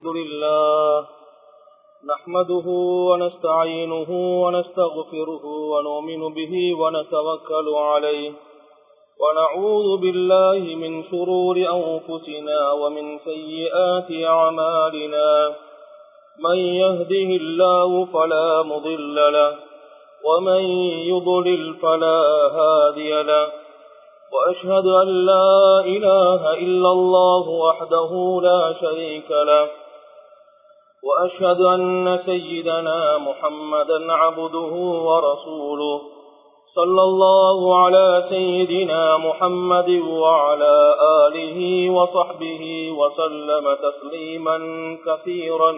الحمد لله نحمده ونستعينه ونستغفره ونؤمن به ونتوكل عليه ونعوذ بالله من شرور أنفسنا ومن سيئات أعمالنا من يهده الله فلا مضل له ومن يضلل فلا هادي له وأشهد أن لا إله إلا الله وحده لا شريك له وأشهد أن سيدنا محمدا عبده ورسوله صلى الله على سيدنا محمد وعلى آله وصحبه وسلم تسليما كثيرا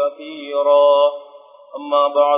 أما بعد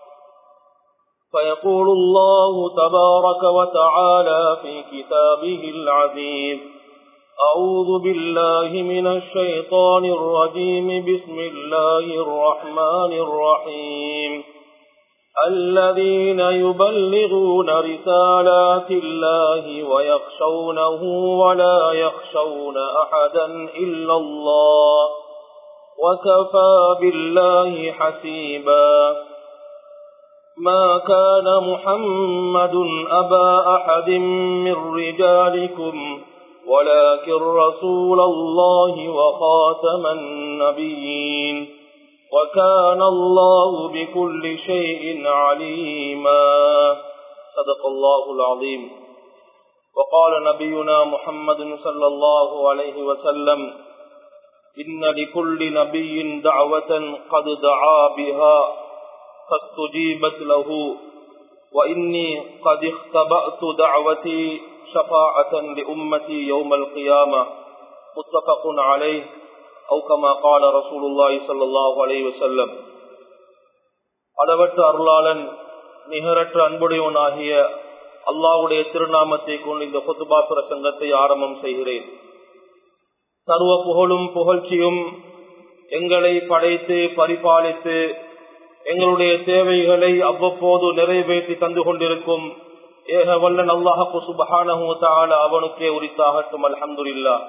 فيقول الله تبارك وتعالى في كتابه العزيز أعوذ بالله من الشيطان الرجيم بسم الله الرحمن الرحيم الذين يبلغون رسالات الله ويخشونه ولا يخشون أحدا إلا الله وكفى بالله حسيبا ما كان محمد أبا أحد من رجالكم ولكن رسول الله وخاتم النبيين وكان الله بكل شيء عليما صدق الله العظيم وقال نبينا محمد صلى الله عليه وسلم إن لكل نبي دعوة قد دعا بها فاستجيبت له وإني قد اختبأت دعوتي شفاعة لأمتي يوم القيامة متفق عليه أو كما قال رسول الله صلى الله عليه وسلم. அளவற்ற அருளாளன் நிகரற்ற அன்புடையவனாகிய அல்லாஹ்வுடைய திருநாமத்தை கொண்டு இந்த குத்பா பிரசங்கத்தை ஆரம்பம் செய்கிறேன். சர்வ புகழும் புகழ்ச்சியும் எங்களை படைத்து பரிபாலித்து எங்களுடைய தேவைகளை அவ்வப்போது நிறைவேற்றி தந்து கொண்டிருக்கும் ஏக வல்லன் அல்லாஹ் சுப்ஹானஹு வ தஆலா அவனுக்கே உரித்தாகட்டும். அல்ஹம்துலில்லாஹ்.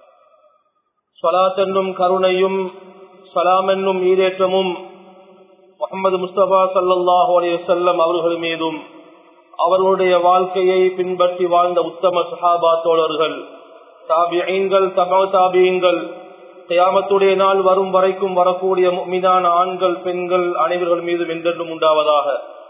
ஸலாத் என்னும் கருணையும் ஸலாம் என்னும் ஈடேற்றமும் முஹம்மது முஸ்தபா ஸல்லல்லாஹு அலைஹி வஸல்லம் அவர்கள் மீதும் அவர்களுடைய வாழ்க்கையை பின்பற்றி வாழ்ந்த உத்தம ஸஹாபா தோழர்கள், தாபிஈன்கள், தபஅ தாபிஈன்கள், கியாமத்துடைய நாள் வரும் வரைக்கும் வரக்கூடிய முஃமினான ஆண்கள் பெண்கள் அனைவர்கள் மீதும் என்றென்றும் உண்டாவதாக.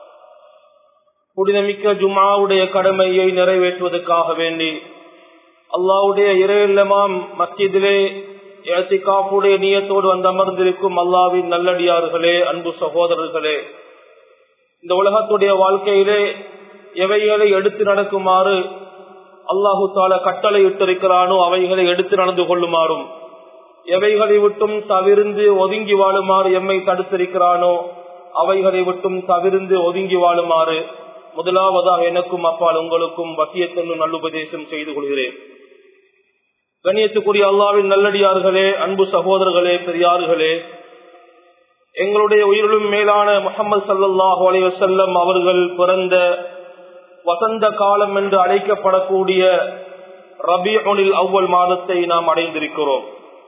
புனிதமிக்க ஜும்ஆவுடைய கடமையை நிறைவேற்றுவதற்காக வேண்டி அல்லாஹ்வுடைய இறையில்லமாம் மஸ்ஜிதிலே இஅ்திகாஃபுடைய நியத்தோடு வந்து அமர்ந்திருக்கும் அல்லாஹ்வின் நல்லடியார்களே, அன்பு சகோதரர்களே, இந்த உலகத்துடைய வாழ்க்கையிலே எவைகளை எடுத்து நடக்குமாறு அல்லாஹு தஆலா கட்டளை இட்டிருக்கிறானோ அவைகளை எடுத்து நடந்து கொள்ளுமாறும், எவைகளை விட்டும் தவிர்ந்து ஒதுங்கி வாழுமாறு எம்மை தடுத்திருக்கிறானோ அவைகளை விட்டும் தவிர்ந்து ஒதுங்கி வாழுமாறு முதலாவதாக எனக்கும் அப்பால் உங்களுக்கும் வசியத்தென்னும் நல்லுபதேசம் செய்து கொள்கிறேன். கண்ணியத்துக்குரிய அல்லாஹ்வின் நல்லடியார்களே, அன்பு சகோதரர்களே, பெரியார்களே, எங்களுடைய உயிரிலும் மேலான முஹம்மது ஸல்லல்லாஹு அலைஹி வஸல்லம் அவர்கள் பிறந்த வசந்த காலம் என்று அழைக்கப்படக்கூடிய ரபீஉல் அவ்வல் மாதத்தை நாம் அடைந்திருக்கிறோம்.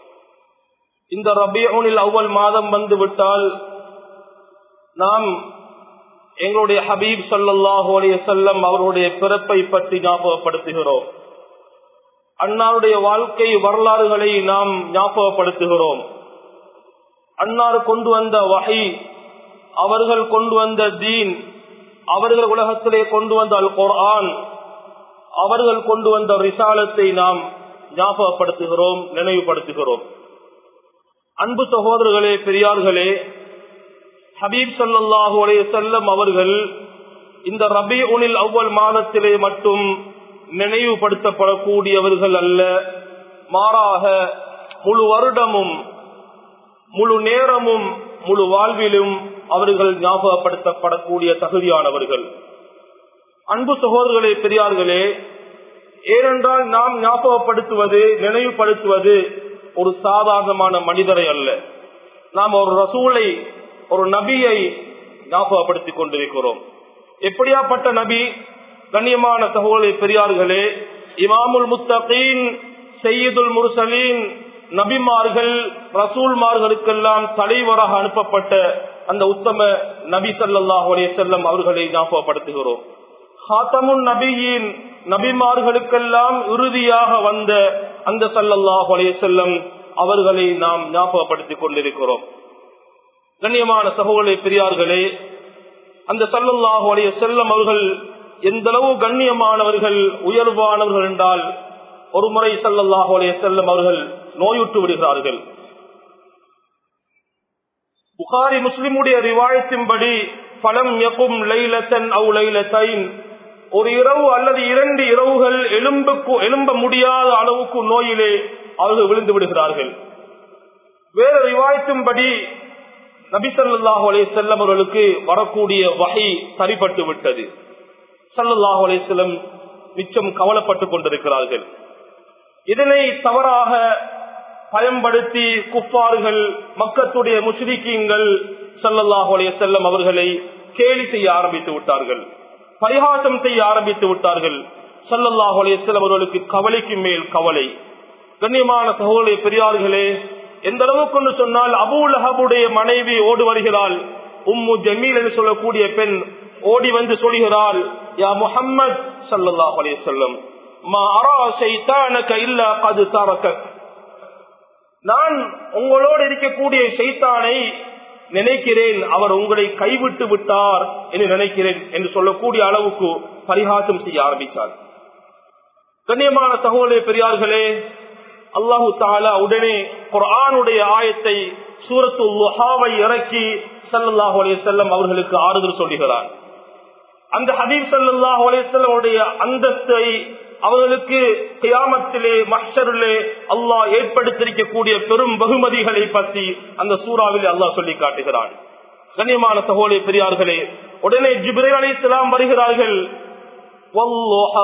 இந்த ரபீஉல் அவ்வல் மாதம் வந்துவிட்டால் நாம் எங்களுடைய ஹபீப் ஸல்லல்லாஹு அலைஹி வஸல்லம் அவருடைய பிறப்பை பற்றி ஞாபகப்படுத்துகிறோம். அன்னாருடைய வாழ்க்கை வரலாறுகளை நாம் ஞாபகப்படுத்துகிறோம். அன்னார் கொண்டு வந்த வஹி, அவர்கள் கொண்டு வந்த தீன், அவர்கள் உலகத்திலே கொண்டு வந்த அல் குர்ஆன், அவர்கள் கொண்டு வந்த ரிசாலத்தை நாம் ஞாபகப்படுத்துகிறோம், நினைவுபடுத்துகிறோம். அன்பு சகோதரர்களே, பெரியார்களே, ஹபீப் ஸல்லல்லாஹு அலைஹி வஸல்லம் அவர்கள் இந்த ரபீஉல் அவ்வல் மாதத்திலே மட்டும் நினைவுபடுத்தப்படக்கூடியவர்கள் அல்ல, மாறாக முழு வருடமும் முழு நேரமும் முழு வாழ்விலும் அவர்கள் ஞாபகப்படுத்தப்படக்கூடிய தகுதியானவர்கள். அன்பு சகோதரர்களே, பெரியார்களே, ஏனென்றால் நாம் ஞாபகப்படுத்துவது, நினைவுபடுத்துவது ஒரு சாதாரணமான மனிதரை அல்ல, நாம் ஒரு ரசூலை, ஒரு நபியை ஞாபகப்படுத்திக் கொண்டிருக்கிறோம். எப்படியாப்பட்ட நபி? கண்ணியமான சகோதரர்களே, பெரியார்களே, இமாமுல் முத்தகீன், சையீதுல் முர்சலீன், நபிமார்கள் ரசூல்மார்களுக்கெல்லாம் தலைவராக அனுப்பப்பட்ட அந்த உத்தம நபி ஸல்லல்லாஹு அலைஹி வஸல்லம் அவர்களை ஞாபகப்படுத்துகிறோம். ஹாத்தமுன் நபியின் நபிமார்களுக்கெல்லாம் இறுதியாக வந்த அந்த ஸல்லல்லாஹு அலைஹி வஸல்லம் அவர்களை நாம் ஞாபகப்படுத்திக் கொண்டிருக்கிறோம். கண்ணியமான சகோதரர்களே, பெரியார்களே, அந்த ஸல்லல்லாஹு அலைஹி வஸல்லம் அவர்கள் எந்த அளவு கண்ணியமானவர்கள், உயர்வானவர்கள் என்றால், ஒரு முறை ஸல்லல்லாஹு அலைஹி வஸல்லம் அவர்கள் நோயுற்று விடுகிறார்கள். புகாரி முஸ்லிமுடைய ரிவாயத்தின்படி ஃபலம் யகும் லைலத்தன் அவ் லைலத்தைன், ஒரு இரவு அல்லது 2 இரவுகள் எழும்ப முடியாத அளவுக்கு நோயிலே அவர்கள் விழுந்து விடுகிறார்கள். வேற ரிவாயத்தின்படி நபி ஸல்லல்லாஹு அலைஹி வஸல்லம் அவர்களுக்கு வரக்கூடிய வஹி சரிபட்டு விட்டது. ஸல்லல்லாஹு அலைஹி வஸல்லம் மிச்சம் கவலைப்பட்டுக் கொண்டிருக்கிறார்கள். இதனை தவறாக பயன்படுத்தி குஃபார்கள், மக்கத்துடைய முஷ்ரிக்கீன்கள் ஸல்லல்லாஹு அலைஹி வஸல்லம் அவர்களை கேலி செய்ய ஆரம்பித்து விட்டார்கள், பரிகாசம் செய்ய ஆரம்பித்து விட்டார்கள். ஸல்லல்லாஹு அலைஹி வஸல்லம் அவர்களுக்கு கவலைக்கு மேல் கவலை. கண்ணியமான சகோதரர்களே, பெரியார்களே, எந்த அளவுக்கு சொன்னால், அபூ லஹபுடைய மனைவி ஓடி வருகிறாள். உம்மு ஜமீல் என்று சொல்லக்கூடிய பெண் ஓடி வந்து சொல்கிறாள், யா முஹம்மத் ஸல்லல்லாஹு அலைஹி வஸல்லம், மா அரா ஷைத்தானக இல்லா கத் தரகக், நான் உங்களோடு இருக்கக்கூடிய ஷைத்தானை நினைக்கிறேன், அவர் உங்களை கைவிட்டு விட்டார் என்று நினைக்கிறேன் என்று சொல்லக்கூடிய அளவுக்கு பரிகாசம் செய்ய ஆரம்பித்தார். கண்ணியமான சகோதரர்களே, பெரியார்களே, அல்லாஹு தஆலா உடனே குர்ஆனுடைய ஆயத்தை சூரத்துல் லுஹாவை இறக்கி ஸல்லல்லாஹு அலைஹி வஸல்லம் அவர்களுக்கு ஆறுதல் சொல்கிறார். அந்த ஹபீப் ஸல்லல்லாஹு அலைஹி வஸல்லம் உடைய அந்தஸ்தை, அவர்களுக்கு கியாமத்திலே மஹ்ஷரிலே அல்லாஹ் ஏற்படுத்தியிருக்கக்கூடிய பெரும் பகுமதிகளை பற்றி அந்த சூறாவில் அல்லாஹ் சொல்லி காட்டுகிறான். கண்ணியமான சகோதரர்களே, பெரியார்களே, உடனே ஜிப்ரீல் அலைஹிஸ்ஸலாம் வருகிறார்கள். வல்லுஹா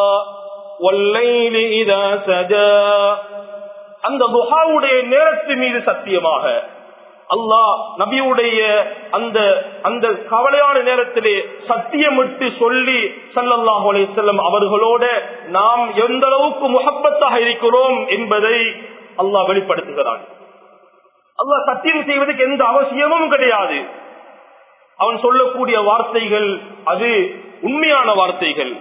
வல்லைலி இதா சஜா, அந்த துஹாவுடைய நேரத்தின் மீது சத்தியமாக அல்லாஹ் நபியுடைய அந்த கவலையான நேரத்திலே சத்தியமிட்டு சொல்லி ஸல்லல்லாஹு அலைஹி வஸல்லம் அவர்களோட நாம் எந்த அளவுக்கு முஹப்பத்தாக இருக்கிறோம் என்பதை அல்லாஹ் வெளிப்படுத்துகிறான். அல்லாஹ் சத்தியம் செய்வதற்கு எந்த அவசியமும் கிடையாது. அவன் சொல்லக்கூடிய வார்த்தைகள் அது உண்மையான வார்த்தைகள்.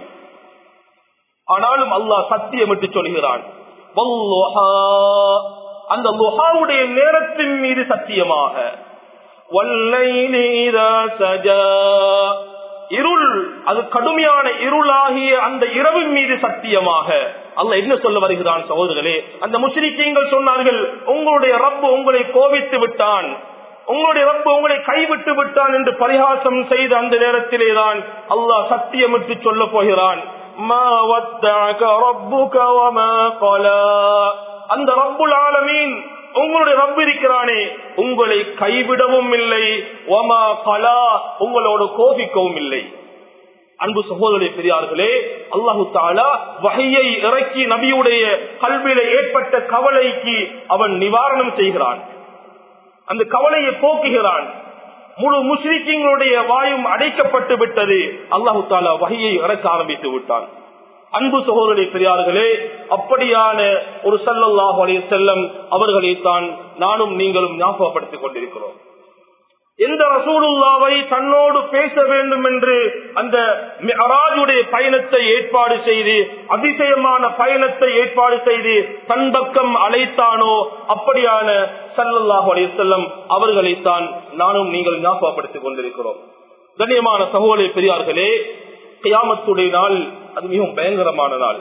ஆனாலும் அல்லாஹ் சத்தியமிட்டு சொல்கிறான். அந்த லுஹாவுடைய நேரத்தின் மீது சத்தியமாக, வல்லைலி இதா சஜா, இருள், அது கடுமையான இருளாகிய அந்த இரவின் மீது சத்தியமாக. அல்லாஹ் என்ன சொல்ல வருகிறான் சகோதரர்களே? அந்த முஷ்ரிக்கீன்கள் சொன்னார்கள், உங்களுடைய ரப்பு உங்களை கோபித்து விட்டான், உங்களுடைய ரப்பு உங்களை கைவிட்டு விட்டான் என்று பரிகாசம் செய்த அந்த நேரத்திலேதான் அல்லாஹ் சத்தியமிட்டு சொல்ல போகிறான். மா வத்தஅக ரப்புக வமா கலா, அந்த ரப்புல் ஆலமீன் உங்களுடைய ரப்பு இருக்கிறானே உங்களை கைவிடவும் இல்லை, வமா கலா, உங்களோடு கோபிக்கவும் இல்லை. அன்பு சகோதரர்களே, பெரியார்களே, அல்லாஹு தஆலா வஹீயை இறக்கி நபியுடைய கல்வியிலே ஏற்பட்ட கவலைக்கு அவன் நிவாரணம் செய்கிறான், அந்த கவலையை போக்குகிறான். முழு முஸ்லிம்களுடைய வாயும் அடைக்கப்பட்டு விட்டது. அல்லாஹு தஆலா வஹீயை இறக்க ஆரம்பித்து விட்டான். அன்பு சகோதரர்களே, பெரியார்களே, அப்படியான ஒரு ஸல்லல்லாஹு அலைஹி வஸல்லம் அவர்களைத்தான் நானும் நீங்களும் ஞாபகப்படுத்திக் கொண்டிருக்கிறோம். எந்த ரசூலுல்லாவை தன்னோடு பேச வேண்டும் என்று அந்த மிஅராஜுடைய பயணத்தை ஏற்பாடு செய்து, அதிசயமான பயணத்தை ஏற்பாடு செய்து தன் பக்கம் அழைத்தானோ அப்படியான ஸல்லல்லாஹு அலைஹி வஸல்லம் அவர்களைத்தான் நானும் நீங்கள் ஞாபகப்படுத்திக் கொண்டிருக்கிறோம். கண்ணியமான சகோதரர்களே, பெரியார்களே, கியாமத்துடைய நாள் அது மிகவும் பயங்கரமான நாள்.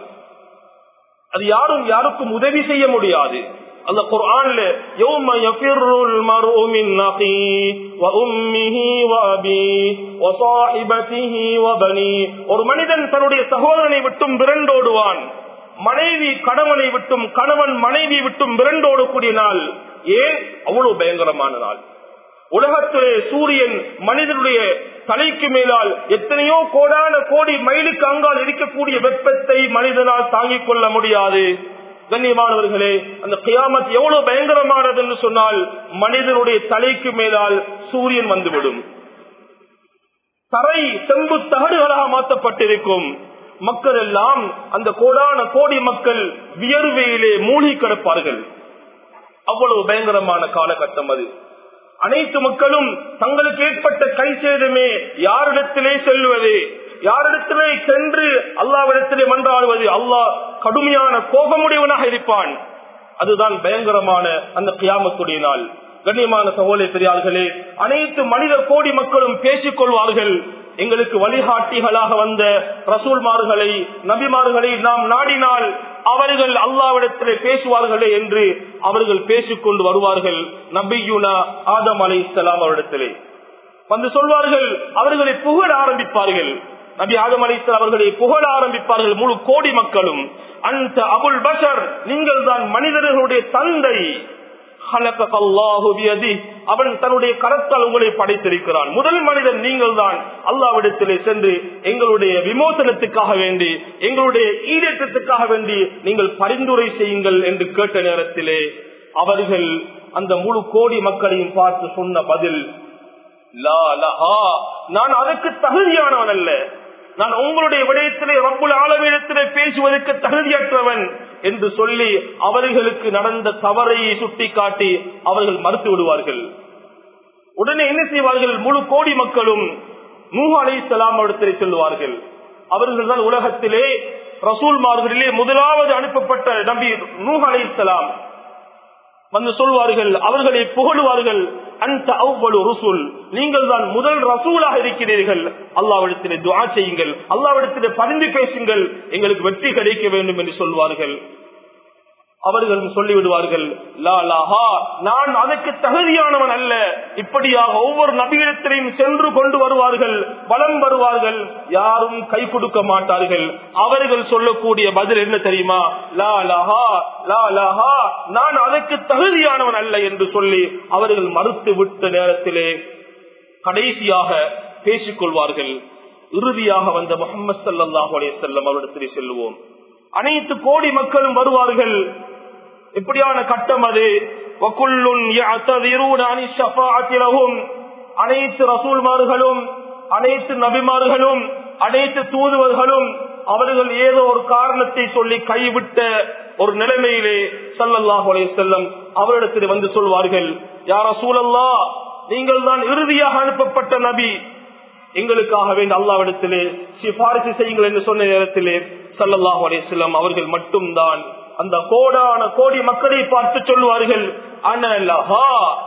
அது யாருக்கும் உதவி செய்ய முடியாது. அல்ல குர்ஆன்ல யௌம யஃபிருல் மர்உ மின் அகீ வ உம்மிஹி வ அபீ வ ஸாஹிபதிஹி வ பனீ, ஒரு மனிதன் தன்னுடைய சகோதரனை விட்டும் விரண்டோடுவான், மனைவி கணவனை விட்டும், கணவன் மனைவி விட்டும் விரண்டோடக்கூடிய நாள். ஏன் அவ்வளவு பயங்கரமான நாள்? உலகத்திலே சூரியன் மனிதனுடைய தலைக்கு மேலால் எத்தனையோ கோடான கோடி மைலுக்கு அங்கால் இருக்கக்கூடிய வெப்பத்தை மனிதனால் தாங்கிக் கொள்ள முடியாது. கண்ணியமானவர்களே, அந்த கியாமத் எவ்வளவு பயங்கரமானது என்று சொன்னால், மனிதனுடைய தலைக்கு மேலால் சூரியன் வந்துவிடும், தரை செம்பு தகடுகளாக மாற்றப்பட்டிருக்கும். மக்கள் எல்லாம், அந்த கோடான கோடி மக்கள் வியர்வையிலே மூழ்கி கிடப்பார்கள். அவ்வளவு பயங்கரமான காலகட்டம் அது. அனைத்து மக்களும் தங்களுக்கு ஏற்பட்ட கை சேதமே யாரிடத்திலே செல்வது, யாரிடத்திலே சென்று அல்லாஹ்விடத்திலே மன்றாடுவது. அல்லாஹ் கடுமையான கோபமுடையவனாக இருப்பான். அதுதான் பயங்கரமான அந்த கியாமத்துடைய நாள். கண்ணியமான சகோதர பெரியார்களே, அனைத்து மனித கோடி மக்களும் பேசிக் கொள்வார்கள். எங்களுக்கு வழிகாட்டிகளாக வந்த ரசூல்மார்களை, நபிமார்களை நாம் நாடினால் அவர்கள் அல்லாஹ்விடத்திலே பேசுவார்களே என்று அவர்கள் பேசிக்கொண்டு வருவார்கள். நபியுனா ஆதம் அலைஹிஸ்ஸலாம் அவரிடத்திலே வந்து சொல்வார்கள், அவர்களை புகழ ஆரம்பிப்பார்கள். நபி ஆதம் அலைஹிஸ்ஸலாம் அவர்களை புகழ ஆரம்பிப்பார்கள். முழு கோடி மக்களும், அந்த அபுல் பஷர், நீங்கள் தான் மனிதர்களுடைய தந்தை, அவன் தன்னுடைய கரத்தால் உங்களை படைத்திருக்கிறான், முதல் மனிதன் நீங்கள் தான். அல்லாஹ்விடத்திலே சென்று எங்களுடைய விமோசனத்துக்காக வேண்டி, எங்களுடைய ஈடேற்றத்துக்காக வேண்டி நீங்கள் பரிந்துரை செய்யுங்கள் என்று கேட்ட நேரத்திலே அவர்கள் அந்த முழு கோடி மக்களையும் பார்த்து சொன்ன பதில், லா லஹா, நான் அதற்கு தகுதியானவன் அல்ல, நான் உங்களுடைய விடயத்திலே ரப்புல் ஆலமீனிடத்திலே பேசுவதற்கு தகுதியற்றவன் என்று சொல்லி அவர்களுக்கு நடந்த தவறை சுட்டிக்காட்டி அவர்கள் மறுத்து விடுவார்கள். உடனே என்ன செய்வார்கள்? முழு கோடி மக்களும் நூஹ் அலைஹிஸ்ஸலாம் இடத்திலே செல்வார்கள். அவர்கள் தான் உலகத்திலே ரசூல்மார்களிலே முதலாவது அனுப்பப்பட்ட நபி நூஹ் அலைஹிஸ்ஸலாம். வந்து சொல்வார்கள், அவர்களை புகழுவார்கள், அந்த அவ்வளவு ரசூல், நீங்கள் தான் முதல் ரசூலாக இருக்கிறீர்கள், அல்லாஹ்விடத்திலே துஆ செய்யுங்கள், அல்லாஹ்விடத்திலே பரிந்து பேசுங்கள், எங்களுக்கு வெற்றி கிடைக்க வேண்டும் என்று சொல்வார்கள். அவர்கள் சொல்லிவிடுவார்கள், லா லஹா, நான் அதற்கு தகுதியானவன் அல்ல. இப்படியாக ஒவ்வொரு நபியிடத்திலையும் சென்று கொண்டு வருவார்கள், வலம் வருவார்கள், யாரும் கை கொடுக்க மாட்டார்கள். அவர்கள் சொல்லக்கூடிய பதில் என்ன தெரியுமா? லா லஹா, லா லஹா, நான் அதற்கு தகுதியானவன் அல்ல என்று சொல்லி அவர்கள் மறுத்து விட்ட நேரத்திலே கடைசியாக பேசிக் கொள்வார்கள். இறுதியாக வந்த முஹம்மது ஸல்லல்லாஹு அலைஹி வஸல்லம் அவரிடத்திலே செல்வோம். அனைத்து கோடி மக்களும் வருவார்கள். எப்படியான கட்டம் அது? அனைத்து ரசூல்மார்களும், அனைத்து நபிமார்களும், அனைத்து தூதுவர்களும் அவர்கள் ஏதோ ஒரு காரணத்தை சொல்லி கைவிட்ட ஒரு நிலைமையிலே ஸல்லல்லாஹு அலைஹி வஸல்லம் அவரிடத்தில் வந்து சொல்வார்கள், யா ரசூலல்லாஹ், நீங்கள் தான் இறுதியாக அனுப்பப்பட்ட நபி, எங்களுக்காக வேண்டி அல்லாஹ்விடத்திலே சிபாரிசு செய்யுங்கள் என்று சொன்ன நேரத்திலே ஸல்லல்லாஹு அலைஹி வஸல்லம் அவர்கள் மட்டும்தான் அந்த கோடான கோடி மக்களை பார்த்து சொல்வார்கள், அன லஹா,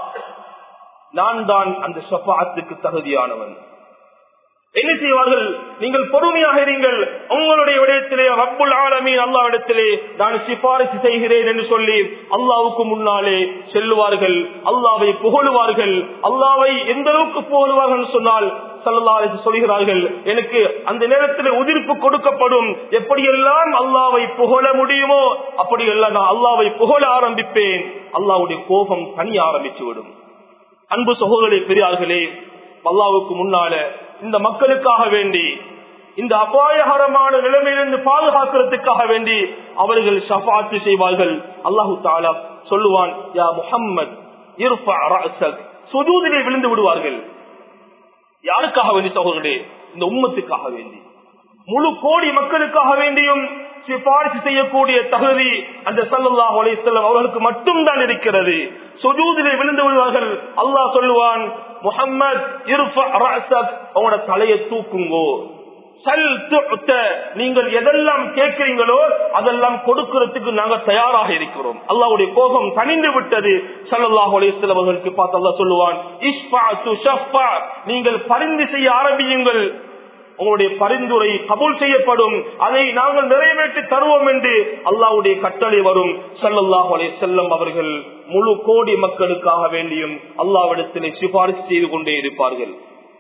நான் தான் அந்த ஷஃபாஅத்துக்கு தகுதியானவன். என்ன செய்வார்கள்? நீங்கள் பொறுமையாக இருங்கள், உங்களுடைய விடயத்திலே ரப்புல் ஆலமீன் அல்லாஹ்விடத்திலே நான் சிபாரிசு செய்கிறேன் என்று சொல்லி அல்லாஹ்வுக்கு முன்னாலே செல்லுவார்கள், அல்லாஹ்வை புகழுவார்கள். அல்லாஹ்வை எந்த அளவுக்கு புகழுவார்கள் சொன்னால் ஸல்லல்லாஹு அலைஹி வஸல்லம் சொல்கிறார்கள், எனக்கு அந்த நேரத்தில் உதிர்ப்பு கொடுக்கப்படும், எப்படியெல்லாம் அல்லாஹ்வை புகழ முடியுமோ அப்படியெல்லாம் நான் அல்லாஹ்வை புகழ ஆரம்பிப்பேன், அல்லாஹ்வுடைய கோபம் தனிய ஆரம்பித்து விடும். அன்பு சகோதரர்களே, பெரியார்களே, அல்லாஹ்வுக்கு முன்னால இந்த மக்களுக்காக வேண்டி, இந்த அபாயகரமான நிலைமையிலிருந்து பாதுகாக்கிறதுக்காக வேண்டி அவர்கள் ஷஃபாஅத் செய்வார்கள். அல்லாஹு தஆலா சொல்லுவான், யா முஹம்மத் இர்ஃபா ரஅஸக், சுஜூதிலே விழுந்து விடுவார்கள். யாருக்காக வேண்டி சகோதரர்களே? இந்த உம்மத்துக்காக வேண்டி, முழு கோடி மக்களுக்காக வேண்டியும் சிபாரிசு செய்யக்கூடிய தகுதி அந்த ஸல்லல்லாஹு அலைஹி வஸல்லம் அவர்களுக்கு மட்டும்தான் இருக்கிறது. சுஜூதிலே விழுந்து விடுவார்கள். அல்லாஹ் சொல்லுவான், முஹம்மத் இர்ஃபா ரஅஸக், உங்களோட தலையை தூக்குங்கோ, சல் துஅத, நீங்கள் எதெல்லாம் கேட்கிறீங்களோ அதெல்லாம் கொடுக்கிறதுக்கு நாங்கள் தயாராக இருக்கிறோம். அல்லாஹ்வுடைய கோபம் தணிந்து விட்டது. ஸல்லல்லாஹு அலைஹி வஸல்லம் அவர்களுக்கு பார்த்து அல்லாஹ் சொல்லுவான், இஷ்ஃபா துஷஃபா, நீங்கள் பரிந்து செய்ய ஆரம்பியுங்கள், உங்களுடைய பரிந்துரை கபூல் செய்யப்படும், அதை நாங்கள் நிறைவேற்றி தருவோம் என்று அல்லாஹ்வுடைய கட்டளை வரும். ஸல்லல்லாஹு அலைஹி வஸல்லம் அவர்கள் முழு கோடி மக்களுக்காக வேண்டியும் அல்லாஹ்விடத்திலே சிபாரிசு செய்து கொண்டே இருப்பார்கள்.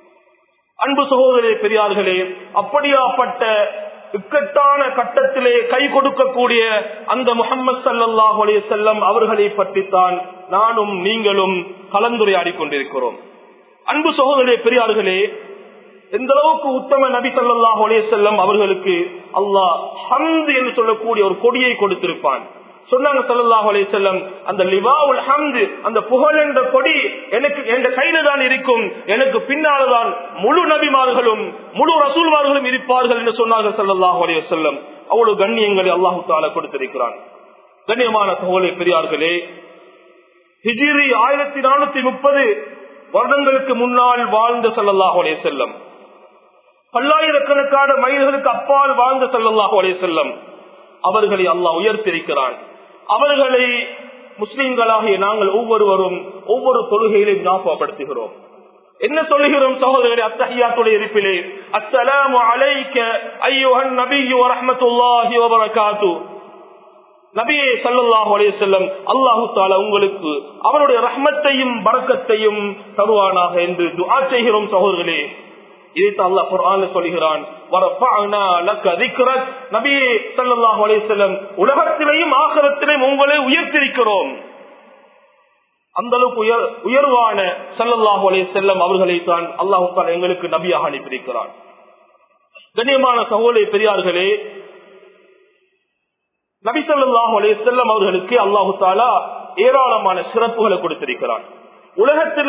அன்பு சகோதரே, பெரியார்களே, அப்படியாப்பட்ட இக்கட்டான கட்டத்திலே கை கொடுக்கக்கூடிய அந்த முஹம்மது ஸல்லல்லாஹு அலைஹி வஸல்லம் அவர்களை பற்றித்தான் நானும் நீங்களும் கலந்துரையாடிக் கொண்டிருக்கிறோம். அன்பு சகோதரே, பெரியார்களே, எந்த அளவுக்கு உத்தம நபி ஸல்லல்லாஹு அலைஹி வஸல்லம் அவர்களுக்கு அல்லாஹ் ஹம்த் என்று சொல்லக்கூடிய ஒரு கொடியை கொடுத்திருப்பான். சொன்னாங்க ஸல்லல்லாஹு அலைஹி வஸல்லம், அந்த லிவாஉல் ஹம்த், அந்த புகழ் என்ற கொடி எனக்கு என் கையில தான் இருக்கும், எனக்கு பின்னால்தான் முழு நபிமார்களும் முழு ரசூல்மார்களும் இருப்பார்கள் என்று சொன்னார்கள் ஸல்லல்லாஹு அலைஹி வஸல்லம். அவ்வளவு கண்ணியங்களை அல்லாஹ் தஆலா கொடுத்திருக்கிறான். கண்ணியமான சகோதரர்களே, பெரியார்களே, ஹிஜ்ரி 1430 வருடங்களுக்கு முன்னால் வாழ்ந்த ஸல்லல்லாஹு அலைஹி வஸல்லம், பல்லாயிரக்கணக்கான மைல்களுக்கு அப்பால் வாழ்ந்த ஸல்லல்லாஹு அலைஹி வஸல்லம் அவர்களை அல்லாஹ் உயர்த்திருக்கிறான். அவர்களை முஸ்லிம்களாகிய நாங்கள் ஒவ்வொருவரும் ஒவ்வொரு தொழுகையிலும் ஞாபகப்படுத்துகிறோம். என்ன சொல்லுகிறோம் சகோதரர்களே? அத்தஹியாத்துடைய இருப்பிலே அஸ்ஸலாமு அலைக்க அய்யுஹன் நபிய்யு வ ரஹ்மத்துல்லாஹி வ பரகாத்துஹு. நபியே ஸல்லல்லாஹு அலைஹி வஸல்லம், அல்லாஹ் தஆலா உங்களுக்கு அவருடைய ரஹ்மத்தையும் பரக்கத்தையும் தருவானாக என்று துஆ செய்கிறோம் சகோதரர்களே. இதைத்தான் அல்லாஹ் குர்ஆன்ல சொல்கிறான், வரஃபஅனா லக ذிக்ரக். நபியே ஸல்லல்லாஹு அலைஹி வஸல்லம், உலகத்திலேயும் ஆகிரத்திலேயும் உங்களை உயர்த்தியிருக்கிறோம். அந்த அளவுக்கு உயர்வான ஸல்லல்லாஹு அலைஹி வஸல்லம் அவர்களை தான் அல்லாஹ் தஆலா எங்களுக்கு நபியாக அனுப்பியிருக்கிறான். கண்ணியமான சகோதரர்களே, பெரியார்களே, நபி ஸல்லல்லாஹு அலைஹி வஸல்லம் அவர்களுக்கு அல்லாஹ் தஆலா ஏராளமான சிறப்புகளை கொடுத்திருக்கிறான். உலகத்தில்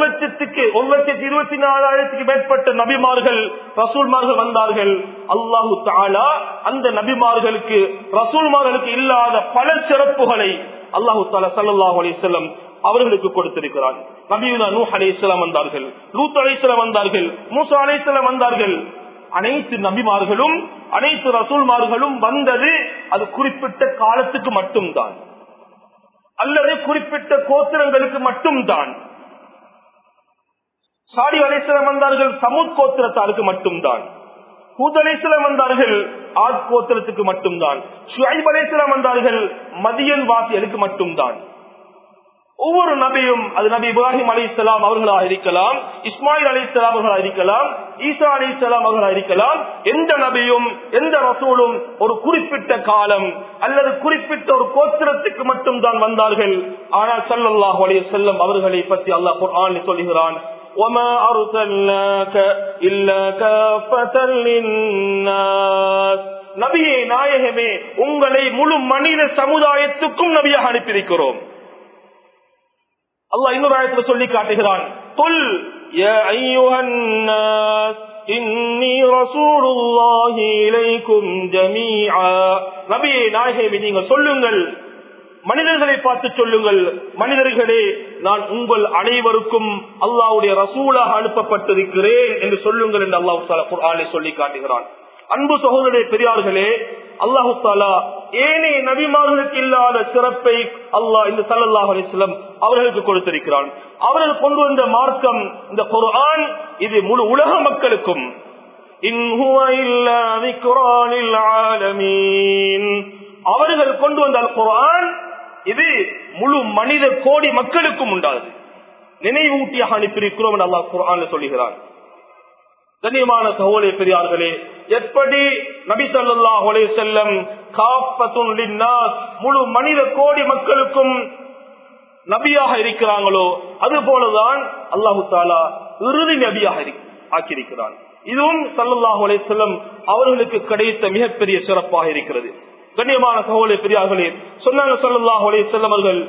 1,24,000 மேற்பட்ட நபிமார்கள் ரசூல்மார்கள் வந்தார்கள். அல்லாஹ் தஆலா அந்த நபிமார்களுக்கு ரசூல்மார்களுக்கு இல்லாத பல சிறப்புகளை அல்லாஹ் தஆலா ஸல்லல்லாஹு அலைஹி வஸல்லம் அவர்களுக்கு கொடுத்திருக்கிறான். நபியுனா நூஹ் அலைஹிஸ்ஸலாம் வந்தார்கள், லூத் அலைஹிஸ்ஸலாம் வந்தார்கள், மூசா அலைஹிஸ்ஸலாம் வந்தார்கள். அனைத்து நபிமார்களும் அனைத்து ரசூல்மார்களும் வந்தது அது குறிப்பிட்ட காலத்துக்கு மட்டும்தான், அல்லது குறிப்பிட்ட கோத்திரங்களுக்கு மட்டும்தான். சாலிஹ் அலைஹிஸ்ஸலாம் வந்தார்கள் சமூத் கோத்திரத்தாருக்கு மட்டும்தான். ஹூத் அலைஹிஸ்ஸலாம் வந்தார்கள் ஆத் கோத்திரத்துக்கு மட்டும்தான். ஷுஐப் அலைஹிஸ்ஸலாம் வந்தார்கள் மதியன் வாசிகளுக்கு மட்டும்தான். ஒவ்வொரு நபியும், அது நபி இப்ராஹிம் அலைஹிஸ்ஸலாம் அவர்களாக இருக்கலாம், இஸ்மாயில் அலைஹிஸ்ஸலாம் அவர்களாக இருக்கலாம், ஈசா அலைஹிஸ்ஸலாம் அவர்களாக இருக்கலாம். எந்த நபியும் எந்த ரசூலும் ஒரு குறிப்பிட்ட காலம் அல்லது குறிப்பிட்ட ஒரு கோத்திரத்துக்கு மட்டும்தான் வந்தார்கள். ஆனால் ஸல்லல்லாஹு அலைஹி வஸல்லம் அவர்களை பற்றி அல்லாஹ் குர்ஆனில் சொல்கிறான், وَمَا أَرْسَلْنَاكَ إِلَّا كَافَّةً لِلنَّاسِ. நபியே நாயகமே, உங்களை முழு மனித சமுதாயத்துக்கும் நபியாக அனுப்பியிருக்கிறோம். அல்லாஹ் இன்னொரு ஆயத்துல சொல்லி காட்டுகிறான், குல் யா அய்யுஹன் நாஸ் இன்னி ரசூலுல்லாஹி இலைக்கும் ஜமீஆ. நபியே நாயகமே, நீங்கள் சொல்லுங்கள், மனிதர்களை பார்த்து சொல்லுங்கள், மனிதர்களே நான் உங்கள் அனைவருக்கும் அல்லாஹ்வுடைய ரசூலாக அனுப்பப்பட்டிருக்கிறேன் என்று சொல்லுங்கள் என்று அல்லாஹ் தஆலா குர்ஆனில் சொல்லி காட்டுகிறான். அன்பு சகோதரர்களே, பெரியார்களே, அல்லாஹ் தஆலா ஏனைய நபிமார்களுக்கு இல்லாத சிறப்பை அல்லாஹ் இந்த ஸல்லல்லாஹு அலைஹி வஸல்லம் அவர்களுக்கு கொடுத்திருக்கிறான். அவர்கள் கொண்டு வந்த மார்க்கம் இந்த குர்ஆன், இது முழு உலக மக்களுக்கும். இன் ஹுவ இல்லா ذிக்ரா லில் ஆலமீன். அவர்கள் கொண்டு வந்த குர்ஆன் இது முழு மனித கோடி மக்களுக்கும் உண்டாது, நினைவூட்டியாக அனுப்பியிருக்கிறோம் என்று அல்லாஹ் குர்ஆன்ல சொல்கிறான். கண்ணியமான சகோதரர்களே, பெரியார்களே, எப்படி நபி ஸல்லல்லாஹு அலைஹி வஸல்லம் காஃபத்துன் லின்னாஸ் முழு மனித கோடி மக்களுக்கும் நபியாக இருக்கிறாங்களோ, அதுபோலதான் அல்லாஹ் தஆலா இறுதி நபியாக ஆக்கியிருக்கிறான். இதுவும் ஸல்லல்லாஹு அலைஹி வஸல்லம் அவர்களுக்கு கிடைத்த மிகப்பெரிய சிறப்பாக இருக்கிறது. கண்ணியமான சகோதரர்களே, பெரியார்களே, சொன்னாங்க ஸல்லல்லாஹு அலைஹி வஸல்லம் அவர்கள்,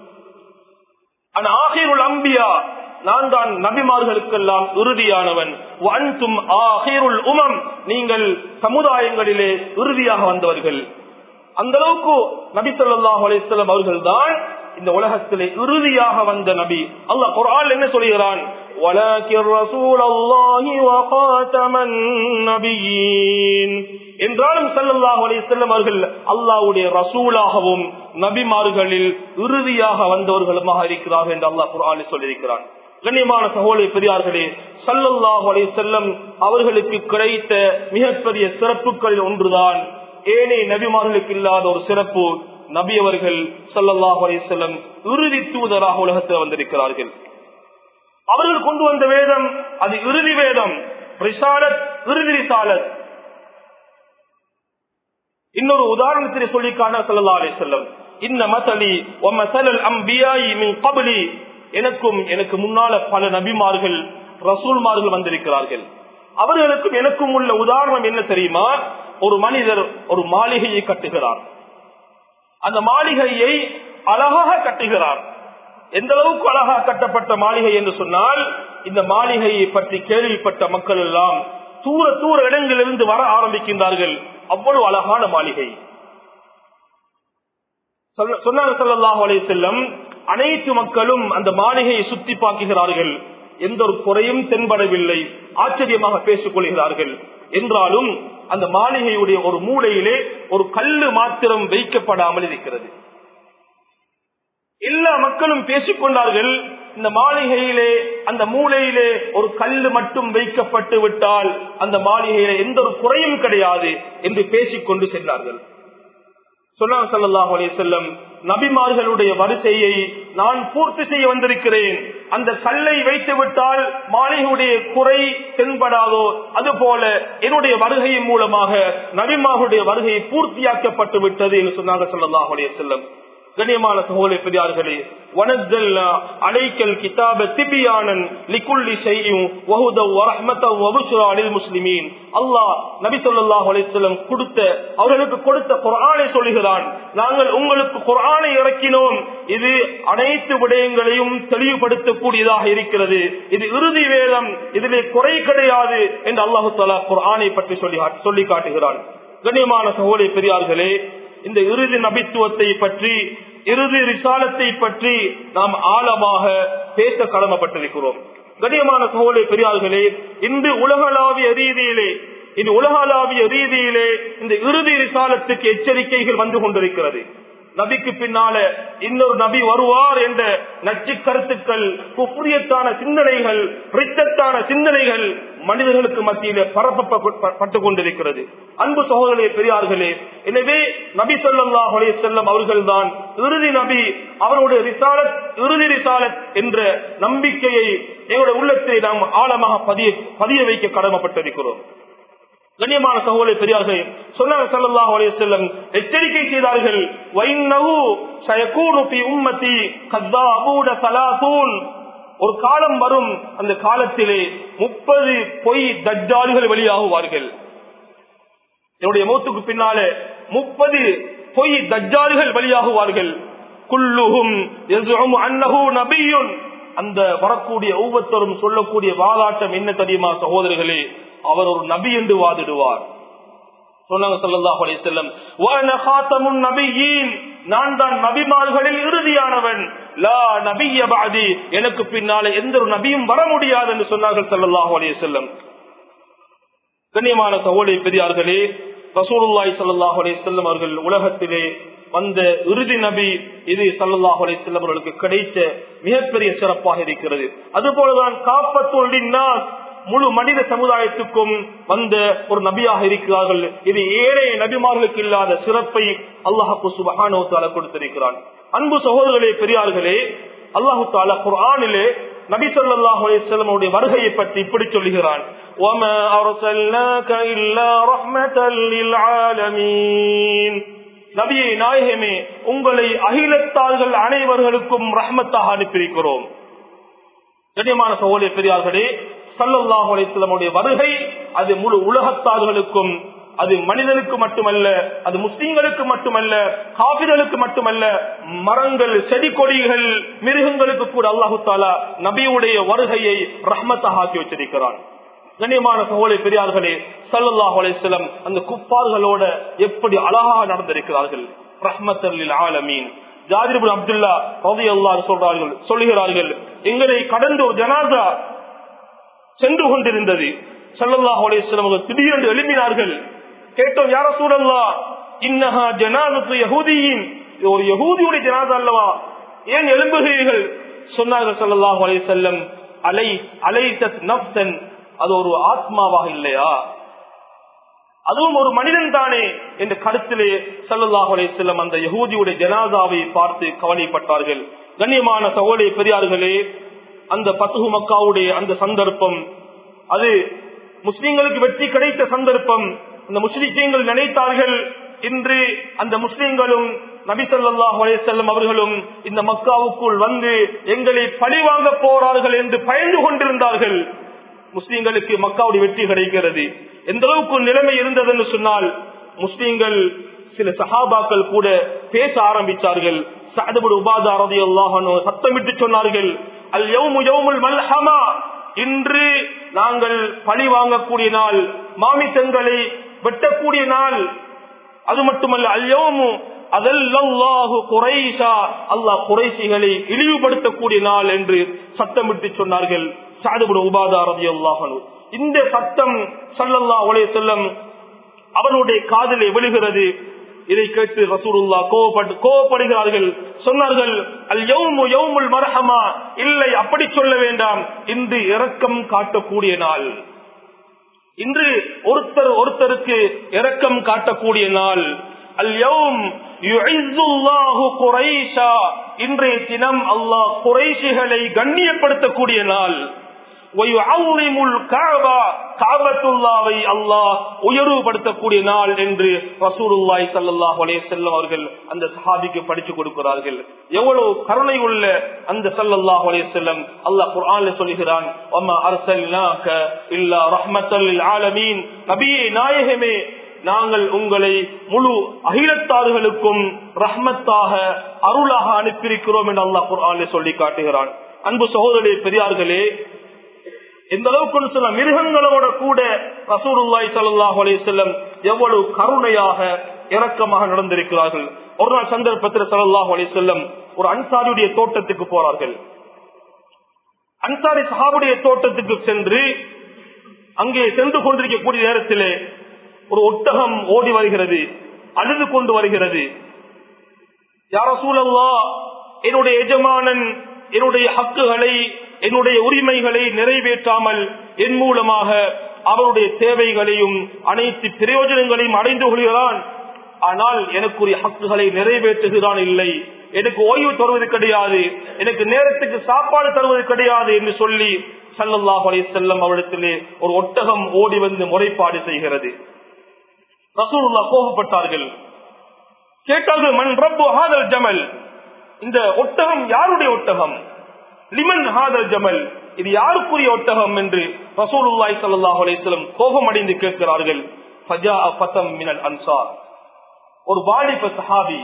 அன ஆகிருல் அம்பியா, நான் தான் நபிமார்களுக்கெல்லாம் இறுதியானவன், வஅன்தும் ஆகிருல் உமம், நீங்கள் சமுதாயங்களிலே இறுதியாக வந்தவர்கள். அந்த அளவுக்கு நபி ஸல்லல்லாஹு அலைஹி வஸல்லம் அவர்கள் தான் இந்த உலகத்திலே இறுதியாக வந்த நபி. அல்லாஹ் குர்ஆன்ல என்ன சொல்கிறான், வலாகிர் ரசூலுல்லாஹி வ காதமன் நபியீன். என்றாலும் ஸல்லல்லாஹு அலைஹி வஸல்லம் அவர்கள் அல்லாஹ்வுடைய ரசூலாகவும் நபிமார்களில் இறுதியாக வந்தவர்களுமாக இருக்கிறார்கள் என்று அல்லாஹ் குர்ஆனில் சொல்லியிருக்கிறான். கண்ணியமான சகோதரர்களே, பெரியார்களே, ஸல்லல்லாஹு அலைஹி வஸல்லம் அவர்களுக்கு கிடைத்த மிகப்பெரிய சிறப்புகளில் ஒன்றுதான் ஏனைய நபிமார்களுக்கு இல்லாத ஒரு சிறப்பு, நபி அவர்கள் ஸல்லல்லாஹு அலைஹி வஸல்லம் இறுதி தூதராக உலகத்தில் வந்திருக்கிறார்கள். அவர்கள் கொண்டு வந்த வேதம் அது இறுதி வேதம், ரிசாலத், இறுதி ரிசாலத். இன்னொரு உதாரணத்தை சொல்லிக்கான ஸல்லல்லாஹு அலைஹி வஸல்லம், இன்ன மஸலி வ மஸலல் அன்பியாஇ மின் க்பலி, எனக்கும் எனக்கு முன்னால பல நபிமார்கள் ரசூல்மார்கள் வந்திருக்கிறார்கள். அவர்களுக்கும் எனக்கும் உள்ள உதாரணம் என்ன தெரியுமா? ஒரு மனிதர் ஒரு மாளிகையை கட்டுகிறார். அந்த மாளிகையை அழகாக கட்டுகிறார். எந்த அளவுக்கு அழகாக கட்டப்பட்ட மாளிகை என்று சொன்னால், இந்த மாளிகையை பற்றி கேள்விப்பட்ட மக்கள் எல்லாம் தூர தூர இடங்களிலிருந்து வர ஆரம்பிக்கின்றார்கள். அவ்வளவு அழகான மாளிகை. சொன்னாங்க ஸல்லல்லாஹு அலைஹி வஸல்லம், அனைத்து மக்களும் அந்த மாளிகையை சுத்தி பார்க்கிறார்கள். எந்த ஒரு குறையும் தென்படவில்லை. ஆச்சரியமாக பேசிக் கொள்கிறார்கள். என்றாலும் அந்த மாளிகையுடைய ஒரு மூலையிலே ஒரு கல்லு மாத்திரம் வைக்கப்படாமல் இருக்கிறது. எல்லா மக்களும் பேசிக்கொண்டார்கள், இந்த மாளிகையிலே அந்த மூலையிலே ஒரு கல்லு மட்டும் வைக்கப்பட்டு விட்டால் அந்த மாளிகையிலே எந்த ஒரு குறையும் கிடையாது என்று பேசிக்கொண்டு சென்றார்கள். சொன்னார் ஸல்லல்லாஹு அலைஹி வஸல்லம், நபிமார்களுடைய வரிசையை நான் பூர்த்தி செய்ய வந்திருக்கிறேன். அந்த கல்லை வைத்து விட்டால் மாளிகையுடைய குறை தென்படாதோ அதுபோல என்னுடைய வருகையின் மூலமாக நபிமார்களுடைய வருகை பூர்த்தியாக்கப்பட்டு விட்டது என்று சொன்னாங்க ஸல்லல்லாஹு அலைஹி வஸல்லம். கண்ணியமான சகோதர பெரியார்களே, வனஸ்ஸல்னா அலைக்கல் கிதாப திபியானன் லிகுல்லி ஷைஇன் வஹுதன் வரஹ்மத்தன் வபுஷ்ரா லில் முஸ்லிமீன். அல்லாஹ் நபி ஸல்லல்லாஹு அலைஹி வஸல்லம் அவர்களுக்கு கொடுத்த குர்ஆனை சொல்கிறான், நாங்கள் உங்களுக்கு குர்ஆனை இறக்கினோம், இது அனைத்து விடயங்களையும் தெளிவுபடுத்தக்கூடியதாக இருக்கிறது, இது இறுதி வேதம், இதிலே குறை கிடையாது என்று அல்லாஹ் தஆலா குர்ஆனை பற்றி சொல்லி காட்டுகிறான். கண்ணியமான சகோதர பெரியார்களே, இந்த இறுதி நபித்துவத்தை பற்றி, இறுதி ரிசாலத்தை பற்றி நாம் ஆழமாக பேச கடமைப்பட்டிருக்கிறோம். கண்ணியமான சகோதர பெரியார்களே, இன்று உலகளாவிய ரீதியிலே இந்த இறுதி ரிசாலத்துக்கு எச்சரிக்கைகள் வந்து கொண்டிருக்கிறது. நபிக்கு பின்னால இன்னொரு நபி வருவார் என்ற நச்சு கருத்துக்கள், குஃப்ரியத்தான சிந்தனைகள், ரித்தத்தான சிந்தனைகள் மனிதர்களுக்கு மத்தியிலே பரப்பப்பட்டுக் கொண்டிருக்கிறது. அன்பு சகோதரர்களே பெரியார்களே, எனவே நபி ஸல்லல்லாஹு அலைஹி வஸல்லம் அவர்கள்தான் இறுதி நபி. அவருடைய ரிசாலத் இறுதி ரிசாலத் என்ற நம்பிக்கையை எங்களுடைய உள்ளத்தை நாம் ஆழமாக பதிய வைக்க கடமைப்பட்டிருக்கிறோம். கண்ணியமான சகோதர பெரியார்கள், சொன்னார் ஸல்லல்லாஹு அலைஹி வஸல்லம் எச்சரிக்கை செய்தார்கள், வைன்னஹு சயகூனு ஃபீ உம்மத்தி கذابூன ஸலாஸூன். ஒரு காலம் வரும், அந்த காலத்திலே 30 பொய் தஜ்ஜாலிகள் வெளியாகுவார்கள். என்னுடைய மௌத்துக்கு பின்னாலே 30 பொய் தஜ்ஜாலிகள் வெளியாகுவார்கள். குல்லுஹும் யஸ்உமு அன்னஹு நபிய்யுன். அந்த வரக்கூடிய ஒவ்வொருத்தரும் சொல்லக்கூடிய வாதாட்டம் என்ன தெரியுமா சகோதரர்களே? அவர் ஒரு நபி என்று வாதிடுவார். சொன்னாங்க ஸல்லல்லாஹு அலைஹி வஸல்லம், வஅன காதமுன் நபியீன், நான் தான் நபிமார்களில் இறுதியானவன். லா நபிய்ய பஅதி, எனக்கு பின்னாலே எந்த ஒரு நபியும் வர முடியாது என்று சொன்னார்கள் ஸல்லல்லாஹு அலைஹி வஸல்லம். கண்ணியமான சகோதர பெரியார்களே, ரசூலுல்லாஹி ஸல்லல்லாஹு அலைஹி வஸல்லம் அவர்கள் உலகத்திலே வந்த இறுதி நபி, இது ஸல்லல்லாஹு அலைஹி வஸல்லம் அவர்களுக்கு கிடைத்த மிகப்பெரிய சிறப்பாக இருக்கிறது. அதுபோலதான் காஃபத்துல் லின்னாஸ், முழு மனித சமுதாயத்துக்கும் வந்த ஒரு நபியாக இருக்கிறார்கள். இது ஏழை நபிமார்களுக்கு இல்லாத சிறப்பை அல்லாஹ் சுப்ஹானஹு வ தஆலா கொடுத்திருக்கிறான். அன்பு சகோதரர்களே பெரியார்களே, அல்லாஹ் தஆலா குர்ஆனிலே நபி ஸல்லல்லாஹு அலைஹி வஸல்லம் உடைய வருகையை பற்றி இப்படி சொல்கிறான், வமா அர்ஸல்னாக இல்லா ரஹ்மத்தல் லில் ஆலமீன். நபியே நாயகமே, உங்களை அகிலத்தார்கள் அனைவர்களுக்கும் ரஹ்மத்தாக அனுப்பியிருக்கிறோம். கண்ணியமான சகோதர பெரியார்களே, ஸல்லல்லாஹு அலைஹி வஸல்லம் உடைய வருகை அது முழு உலகத்தார்களுக்கும், அது மனிதனுக்கு மட்டுமல்ல, அது முஸ்லிம்களுக்கு மட்டுமல்ல, காஃபிர்களுக்கு மட்டுமல்ல, மரங்கள், செடி கொடிகள், மிருகங்களுக்கு கூட அல்லாஹு தஆலா நபியுடைய வருகையை ரஹ்மத்தாக ஆக்கி வச்சிருக்கிறான். கண்ணியமான சகோதர பெரியார்களே, ஸல்லல்லாஹு அலைஹி வஸல்லம் அந்த குஃபார்களோட எப்படி அழகாக நடந்திருக்கிறார்கள். ரஹ்மத்தல் லில் ஆலமீன். ஜாபிர் இப்னு அப்துல்லாஹ் ரலியல்லாஹு சொல்கிறார்கள், எங்களை கடந்து ஒரு ஜனாஸா சென்று கொண்டிருந்தது. ஸல்லல்லாஹு அலைஹி வஸல்லம் அவர்கள் திடீரென்று எழுப்பினார்கள். கேட்டோம், யா ரசூலல்லாஹ், இன்னஹா ஜனாஸத்து யஹூதியின், ஒரு யஹூதியுடைய ஜனாஸா அல்லவா, ஏன் எழும்புகிறீர்கள்? சொன்னார்கள் ஸல்லல்லாஹு அலைஹி வஸல்லம், அலைஸத் நஃப்ஸன், அது ஒரு ஆத்மாவாக இல்லையா, அதுவும் ஒரு மனிதன் தானே என்ற கருத்திலே ஸல்லல்லாஹு அலைஹி வஸல்லம் அந்த யஹூதியுடைய ஜனாஸாவை பார்த்து கவலைப்பட்டார்கள். கண்ணியமான சகோதர பெரியார்களே, அந்த ஃபத்ஹு மக்காவுடைய அந்த சந்தர்ப்பம், அது முஸ்லிம்களுக்கு வெற்றி கிடைத்த சந்தர்ப்பம். அந்த முஸ்லிம்கள் நினைத்தார்கள், இன்று அந்த முஸ்லிம்களும் நபி ஸல்லல்லாஹு அலைஹி வஸல்லம் அவர்களும் இந்த மக்காவுக்குள் வந்து எங்களை பழிவாங்க போறார்கள் என்று பயந்து கொண்டிருந்தார்கள். முஸ்லிம்களுக்கு மக்காவுடைய வெற்றி கிடைக்கிறது. எந்த அளவுக்கு நிலைமை இருந்தது என்று சொன்னால், முஸ்லிம்கள் சில சஹாபாக்கள் கூட பேச ஆரம்பித்தார்கள். சஅத் இப்னு உபாதா ரலியல்லாஹு அன்ஹு சத்தமிட்டு சொன்னார்கள், அல் யௌமு யௌமுல் மல்ஹமா, இன்று நாங்கள் பழி வாங்கக்கூடிய நாள், மாமிசங்களை வெட்டக்கூடிய நாள். அது மட்டுமல்ல, அல் யௌமு அதல்லல்லாஹு குரைஷா, அல்லாஹ் குறைஷிகளை இழிவுபடுத்தக்கூடிய நாள் என்று சத்தமிட்டு சொன்னார்கள். சஅத் இப்னு உபாதா ரலியல்லாஹு அன்ஹு. இந்த சத்தம் ஸல்லல்லாஹு அலைஹி வஸல்லம் அவருடைய காதிலே விழுகிறது. இதை கேட்டு ரசூலுல்லாஹ் கோபப்படுகிறார்கள். சொன்னார்கள், அல் யௌமு யௌமுல் மர்ஹமா, இல்லை அப்படி சொல்ல வேண்டாம், இன்று இரக்கம் காட்டக்கூடிய நாள், இன்று ஒருத்தருக்கு இரக்கம் காட்டக்கூடிய நாள். அல் யௌம் யுஇஸ்ஸுல்லாஹு குரைஷா, இன்றைய தினம் அல்லாஹ் குறைஷிகளை கண்ணியப்படுத்தக்கூடிய நாள். வயுஅவ்லிமுல் கஅபா, கஅபத்துல்லாஹை அல்லாஹ் உயர்வுபடுத்தக்கூடிய நாள் என்று ரசூலுல்லாஹி ஸல்லல்லாஹு அலைஹி வஸல்லம் அவர்கள் அந்த சஹாபிக்கு படித்து கொடுக்கிறார்கள். எவ்வளவு கருணை உள்ள அந்த ஸல்லல்லாஹு அலைஹி வஸல்லம். அல்லாஹ் குர்ஆன்ல சொல்கிறான், வமா அர்ஸல்னாக இல்லா ரஹ்மத்தல் லில் ஆலமீன், நபியே நாயகமே, நாங்கள் உங்களை முழு அகிலத்தார்களுக்கும் ரஹ்மத்தாக அருளாக அனுப்பியிருக்கிறோம் என்று அல்லாஹ் குர்ஆன்ல சொல்லி காட்டுகிறான். அன்பு சகோதரர்களே, பெரியார்களே, எந்த அளவுக்கு சொன்ன மிருகங்களோட கூட ரசூலுல்லாஹி ஸல்லல்லாஹு அலைஹி வஸல்லம் எவ்வளவு கருணையாக இரக்கமாக நடந்திருக்கிறார்கள். ஒரு நாள் சந்தர்ப்பத்தில் ஸல்லல்லாஹு அலைஹி வஸல்லம் ஒரு அன்சாரியுடைய தோட்டத்துக்கு போறார்கள். அன்சாரி சஹாபுடைய தோட்டத்துக்கு சென்று அங்கே சென்று கொண்டிருக்கக்கூடிய நேரத்திலே ஒரு ஒட்டகம் ஓடி வருகிறது, அழுது கொண்டு வருகிறது. யா ரசூலல்லாஹ், என்னுடைய எஜமானன் என்னுடைய ஹக்குகளை, என்னுடைய உரிமைகளை நிறைவேற்றாமல் என் மூலமாக அவருடைய தேவைகளையும் அனைத்து பிரயோஜனங்களையும் அடைந்து கொள்கிறான். ஆனால் எனக்குரிய ஹக்குகளை நிறைவேற்றுகிறான் இல்லை, எனக்கு ஓய்வு தருவது கிடையாது, எனக்கு நேரத்துக்கு சாப்பாடு தருவது கிடையாது என்று சொல்லி ஸல்லல்லாஹு அலைஹி வஸல்லம் அவரிடத்திலே ஒரு ஒட்டகம் ஓடி வந்து முறைப்பாடு செய்கிறது. ரசூலுல்லாஹ் கோபப்பட்டார்கள். கேட்டார்கள், மன் ரப்பு ஹாதல் ஜமல், இந்த ஒட்டகம் யாருடைய ஒட்டகம்? லிமன் ஹாதல் ஜமல், இது யாருக்குரிய ஒட்டகம் என்று ரசூலுல்லாஹி ஸல்லல்லாஹு அலைஹி வஸல்லம் கோபம் அடைந்து கேட்கிறார்கள். ஃபஜா ஃபதம் மினல் அன்சார், ஒரு வாலிப சஹாபி,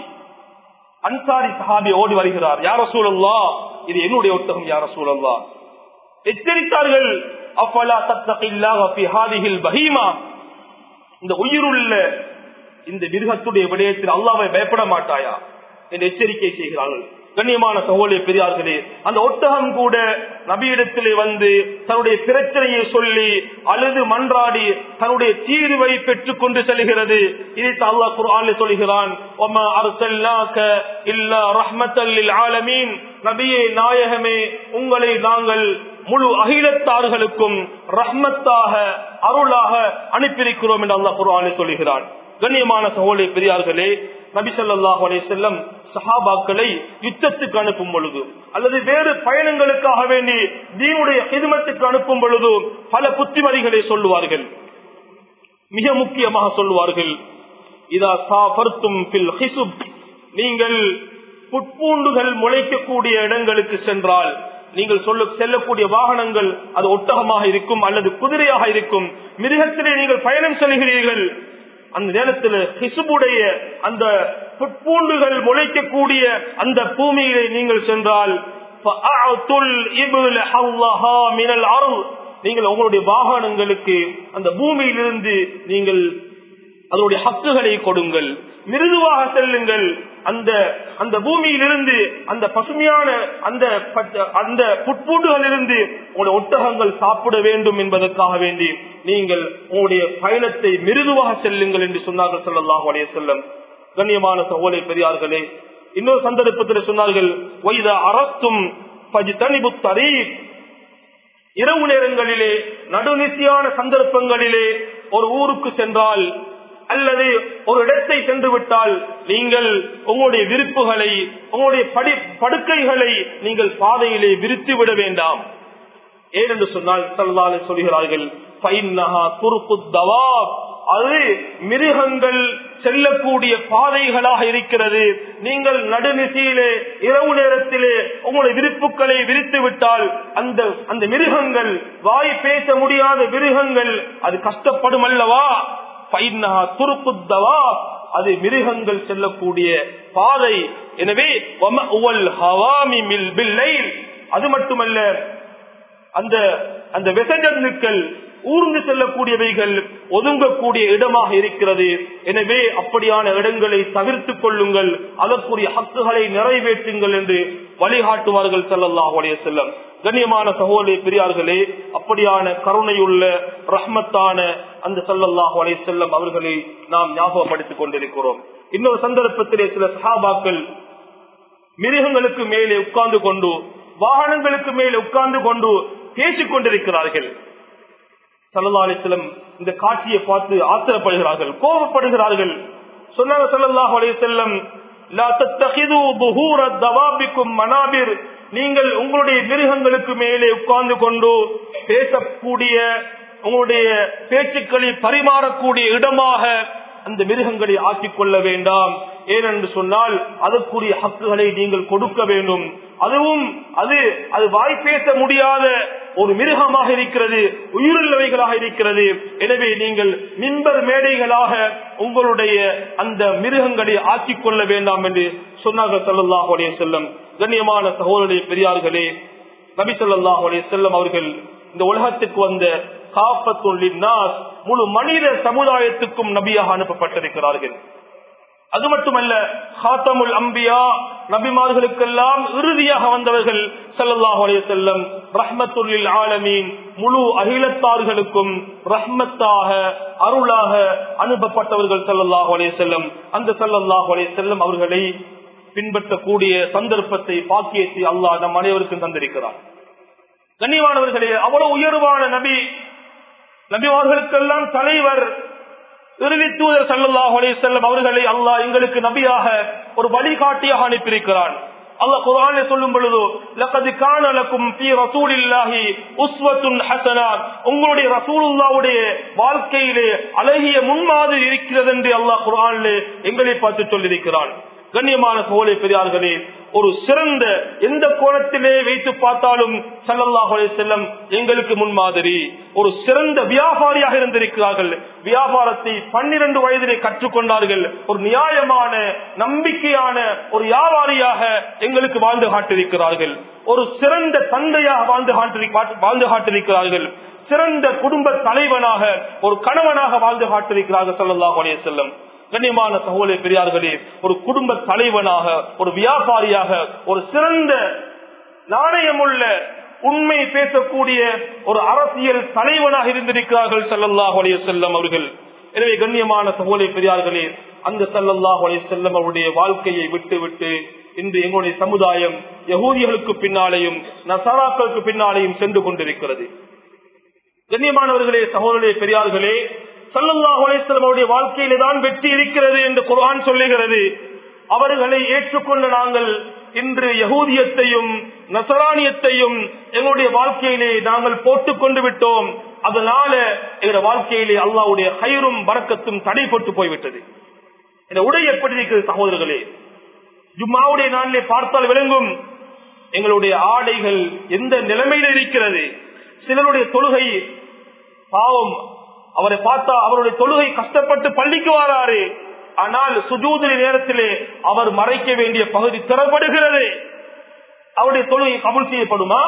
அன்சாரி சஹாபி ஓடி வருகிறார். யா ரசூலல்லாஹ், இது என்னுடைய ஒட்டகம் யா ரசூலல்லாஹ். எச்சரித்தார்கள், அஃபலா தத்தகில்லாஹ ஃபீ ஹாதிஹில் பஹீமா, இந்த உயிருள்ள இந்த மிருகத்துடைய விடயத்தில் அல்லாஹ்வை பயப்பட மாட்டாயா என்று எச்சரிக்கை செய்கிறார்கள். கண்ணியமான சகோதரர்களே, பெரியார்களே, அந்த ஒட்டகம் கூட நபியிடத்திலே வந்து தன்னுடைய பிரச்சனையை சொல்லி அழுது மன்றாடி தன்னுடைய தீர்வை பெற்றுக் கொண்டு செல்கிறது. இதை அல்லாஹ் குர்ஆனில் சொல்கிறான், வமா அர்ஸல்னாக இல்லா ரஹ்மத்தல் லில் ஆலமீன், நபியே நாயகமே, உங்களை நாங்கள் முழு அகிலத்தார்களுக்கும் ரஹ்மத்தாக அருளாக அனுப்பியிருக்கிறோம் என்று அல்லாஹ் குர்ஆனில் சொல்கிறான். கண்ணியமான சகோதரர்களே, பெரியார்களே, நபி ஸல்லல்லாஹு அலைஹி வஸல்லம் சஹாபாக்களை யுத்தத்துக்கு அனுப்பும் பொழுது அல்லது வேறு பயணங்களுக்காக வேண்டி தீனுடைய ஹிதமத்துக்கு அனுப்பும் பொழுது பல புத்திமதிகளை சொல்லுவார்கள். மிக முக்கியமாக சொல்லுவார்கள், இதா சாஃபர்தும் ஃபில் ஹிசுப், நீங்கள் புட்பூண்டுகள் முளைக்கக்கூடிய இடங்களுக்கு சென்றால், நீங்கள் செல்லக்கூடிய வாகனங்கள் அது ஒட்டகமாக இருக்கும் அல்லது குதிரையாக இருக்கும், மிருகத்திலே நீங்கள் பயணம் செல்கிறீர்கள். அந்த நேரத்தில் ஹிசுபுடைய அந்த புட்பூண்டுகள் முளைக்கக்கூடிய அந்த பூமியிலே நீங்கள் சென்றால், நீங்கள் உங்களுடைய வாகனங்களுக்கு அந்த பூமியிலிருந்து நீங்கள் அதனுடைய ஹக்குகளை கொடுங்கள், மிருதுவாக செல்லுங்கள். அந்த பூமியிலிருந்து அந்த பசுமையான அந்த புட்பூண்டுகளிலிருந்து உங்களுடைய ஒட்டகங்கள் சாப்பிட வேண்டும் என்பதற்காக வேண்டி நீங்கள் உங்களுடைய பயணத்தை மிருதுவாக செல்லுங்கள் என்று சொன்னார்கள் ஸல்லல்லாஹு அலைஹி வஸல்லம். கண்ணியமான சகோதரர்களே, பெரியார்களே, இன்னொரு சந்தர்ப்பத்தில் சொன்னார்கள், வைதா அரஸ்தும் ஃபஜ்தனிபுத் தரீக், இரவு நேரங்களிலே நடுநிசியான சந்தர்ப்பங்களிலே ஒரு ஊருக்கு சென்றால் அல்லது ஒரு இடத்தை சென்று விட்டால் நீங்கள் உங்களுடைய விருப்புகளை, உங்களுடைய படுக்கைகளை நீங்கள் பாதையிலே விரித்து விட வேண்டாம். ஏனென்று சொன்னால் ஸல்லல்லாஹு அலைஹி சொல்கிறார்கள், ஃபைன்னஹா துர்குத் தவாப், அது மிருகங்கள் செல்லக்கூடிய பாதைகளாக இருக்கிறது. நீங்கள் நடுநிசையிலே இரவு நேரத்திலே உங்களுடைய விருப்புகளை விரித்து விட்டால் அந்த மிருகங்கள், வாய் பேச முடியாத மிருகங்கள் அது கஷ்டப்படும் அல்லவா? ஃபைன்னஹா துர்குத் தவாப், அது மிருகங்கள் செல்லக்கூடிய பாதை. எனவே வமஅவல் ஹவாமி பில் லைல், அது மட்டுமல்ல அந்த விசஜந்துக்கள் ஊர்ந்து செல்லக்கூடியவைகள் ஒதுங்கக்கூடிய இடமாக இருக்கிறது. எனவே அப்படியான இடங்களை தவிர்த்துக் கொள்ளுங்கள், அதற்குரிய ஹக்குகளை நிறைவேற்றுங்கள் என்று வழிகாட்டுவார்கள் ஸல்லல்லாஹு அலைஹி வஸல்லம். கண்ணியமான சகோதரர்களே, பெரியார்களே, அப்படியான கருணையுள்ள ரஹ்மத்தான அந்த ஸல்லல்லாஹு அலைஹி வஸல்லம் அவர்களை நாம் ஞாபகப்படுத்திக் கொண்டிருக்கிறோம். இன்னொரு சந்தர்ப்பத்திலே சில சஹாபாக்கள் மிருகங்களுக்கு மேலே உட்கார்ந்து கொண்டு, வாகனங்களுக்கு மேலே உட்கார்ந்து கொண்டு பேசிக் கொண்டிருக்கிறார்கள். ஸல்லல்லாஹு அலைஹி வஸல்லம் இந்த காட்சியை பார்த்து ஆத்திரப்படுகிறார்கள், கோபப்படுகிறார்கள். சொன்னாங்க ஸல்லல்லாஹு அலைஹி வஸல்லம், லா தத்தகிது புஹூர தவாபிக்கும் மனாபிர், நீங்கள் உங்களுடைய மிருகங்களுக்கு மேலே உட்கார்ந்து கொண்டு பேசக்கூடிய, உங்களுடைய பேச்சுக்களை பரிமாறக்கூடிய இடமாக அந்த மிருகங்களை ஆக்கிக் கொள்ள வேண்டாம். ஏனென்று சொன்னால் அதற்குரிய ஹக்குகளை நீங்கள் கொடுக்க வேண்டும். அதுவும் அது வாய் பேச முடியாத ஒரு மிருகமாக இருக்கிறது, உயிருள்ளவைகளாக இருக்கிறது. எனவே நீங்கள் மிம்பர் மேடைகளாக உங்களுடைய அந்த மிருகங்களை ஆக்கிக் கொள்ள வேண்டாம் என்று சொன்னார்கள் ஸல்லல்லாஹு அலைஹி வஸல்லம். கண்ணியமான சகோதரர்களே, பெரியார்களே, நபி ஸல்லல்லாஹு அலைஹி வஸல்லம் அவர்கள் இந்த உலகத்துக்கு வந்த காஃபத்துல் லின்னாஸ், முழு மனித சமுதாயத்துக்கும் நபியாக அனுப்பப்பட்டிருக்கிறார்கள். அது மட்டுமல்ல, ஹாத்தமுல் அம்பியா, நபிமார்களுக்கெல்லாம் இறுதியாக வந்தவர்கள் ஸல்லல்லாஹு அலைஹி வஸல்லம். ரஹ்மத்துல் லில் ஆலமீன், முழு அகிலத்தார்களுக்கும் ரஹ்மத்தாக, அருளாக அனுப்பப்பட்டவர்கள் ஸல்லல்லாஹு அலைஹி வஸல்லம். அந்த ஸல்லல்லாஹு அலைஹி வஸல்லம் அவர்களை பின்பற்றக்கூடிய சந்தர்ப்பத்தை, பாக்கியத்தை அல்லாஹ் நம் அனைவருக்கும் தந்திருக்கிறார். கண்ணியமானவர்களே, அவ்வளவு உயர்வான நபி, நபிமார்களுக்கெல்லாம் தலைவர், இறுதி தூதர் ஸல்லல்லாஹு அலைஹி வஸல்லம் அவர்களை அல்லாஹ் எங்களுக்கு நபியாக, ஒரு வழிகாட்டியாக அனுப்பியிருக்கிறான். அல்லாஹ் குர்ஆனில் சொல்லும் பொழுது, லகத் கான லகும் ஃபீ ரசூலில்லாஹி உஸ்வத்துன் ஹஸனா, உங்களுடைய ரசூலுல்லாஹ்வுடைய வாழ்க்கையிலே அழகிய முன்மாதிரி இருக்கிறது என்று அல்லாஹ் குர்ஆனிலே எங்களை பார்த்து சொல்லியிருக்கிறான். கண்ணியமான சகோதரர்களே, பெரியார்களே, ஒரு சிறந்த, எந்த கோணத்திலே வைத்து பார்த்தாலும் ஸல்லல்லாஹு அலைஹி வஸல்லம் எங்களுக்கு முன்மாதிரி. ஒரு சிறந்த வியாபாரியாக இருந்திருக்கிறார்கள். வியாபாரத்தை 12 வயதிலே கற்றுக்கொண்டார்கள். ஒரு நியாயமான, நம்பிக்கையான ஒரு வியாபாரியாக எங்களுக்கு வாழ்ந்து காட்டிருக்கிறார்கள். ஒரு சிறந்த தந்தையாக வாழ்ந்து காட்டிருக்கிறார்கள். சிறந்த குடும்ப தலைவனாக, ஒரு கணவனாக வாழ்ந்து காட்டிருக்கிறார்கள் ஸல்லல்லாஹு அலைஹி வஸல்லம். கண்ணியமான சகோதரர்களே, பெரியார்களே, ஒரு குடும்ப தலைவனாக, ஒரு வியாபாரியாக, ஒரு சிறந்த நாணயமுள்ள, உண்மை பேசக்கூடிய ஒரு அரசியல் தலைவனாக இருந்திருக்கிறார்கள் ஸல்லல்லாஹு அலைஹி வஸல்லம் அவர்கள். எனவே கண்ணியமான சகோதரர்களே, பெரியார்களே, அந்த ஸல்லல்லாஹு அலைஹி வஸல்லம் அவருடைய வாழ்க்கையை விட்டு இன்று எங்களுடைய சமுதாயம் யகூதிகளுக்கு பின்னாலேயும் நசாராக்களுக்கு பின்னாலேயும் சென்று கொண்டிருக்கிறது. கண்ணியமானவர்களே, சகோதரர்களே, பெரியார்களே, ஸல்லல்லாஹு அலைஹி வஸல்லம் அவருடைய வாழ்க்கையிலே தான் வெற்றி இருக்கிறது என்று குர்ஆன் சொல்லுகிறது. அவர்களை ஏற்றுக்கொண்ட நாங்கள் இன்று யகூதியத்தையும் நசரானியத்தையும் எங்களுடைய வாழ்க்கையிலே நாங்கள் போட்டுக் கொண்டு விட்டோம். அதனால எங்களுடைய வாழ்க்கையிலே அல்லாஹ்வுடைய ஹைரும் பரக்கத்தும் தடைப்பட்டு போய்விட்டது. இந்த உடை எப்படி இருக்கிறது சகோதரர்களே? ஜும்மாவுடைய நாளிலே பார்த்தால் விளங்கும் எங்களுடைய ஆடைகள் எந்த நிலைமையில் இருக்கிறது. சிலருடைய தொழுகை பாவம், அவரை பார்த்தா அவருடைய தொழுகை கஷ்டப்பட்டு பள்ளிக்கு வராரு, ஆனால் சுஜூதுடைய நேரத்திலே அவர் மறைக்க வேண்டிய பகுதி திறப்படுகிறது. அவருடைய தொழுகை கபூல் செய்யப்படுமா?